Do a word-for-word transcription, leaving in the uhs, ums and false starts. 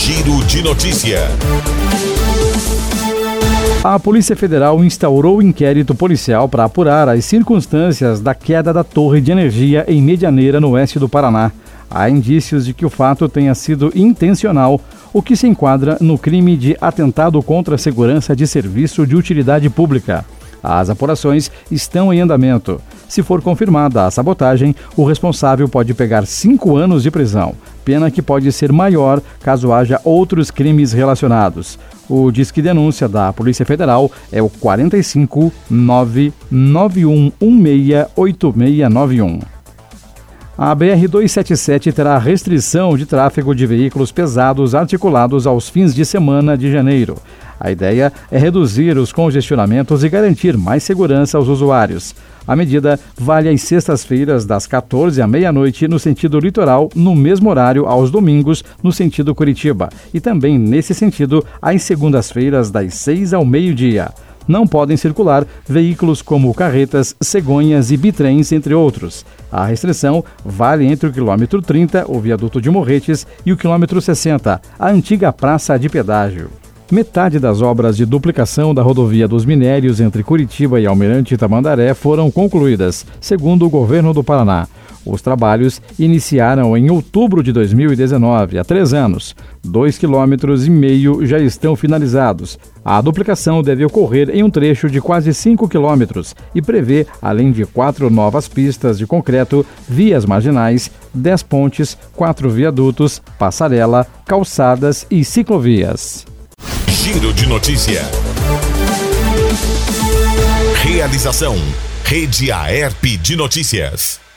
Giro de Notícia. A Polícia Federal instaurou inquérito policial para apurar as circunstâncias da queda da torre de energia em Medianeira, no oeste do Paraná. Há indícios de que o fato tenha sido intencional, o que se enquadra no crime de atentado contra a segurança de serviço de utilidade pública. As apurações estão em andamento. Se for confirmada a sabotagem, o responsável pode pegar cinco anos de prisão, pena que pode ser maior caso haja outros crimes relacionados. O disque denúncia da Polícia Federal é o quatro cinco nove nove um um seis oito seis nove um. A B R duzentos e setenta e sete terá restrição de tráfego de veículos pesados articulados aos fins de semana de janeiro. A ideia é reduzir os congestionamentos e garantir mais segurança aos usuários. A medida vale às sextas-feiras, das quatorze à meia-noite, no sentido litoral, no mesmo horário aos domingos, no sentido Curitiba, e também, nesse sentido, às segundas-feiras, das seis ao meio-dia. Não podem circular veículos como carretas, cegonhas e bitrens, entre outros. A restrição vale entre o quilômetro trinta, o viaduto de Morretes, e o quilômetro sessenta, a antiga praça de pedágio. Metade das obras de duplicação da rodovia dos Minérios entre Curitiba e Almirante Tamandaré foram concluídas, segundo o governo do Paraná. Os trabalhos iniciaram em outubro de dois mil e dezenove, há três anos. Dois quilômetros e meio já estão finalizados. A duplicação deve ocorrer em um trecho de quase cinco quilômetros e prevê, além de quatro novas pistas de concreto, vias marginais, dez pontes, quatro viadutos, passarela, calçadas e ciclovias. Giro de Notícia. Realização: Rede Aerp de Notícias.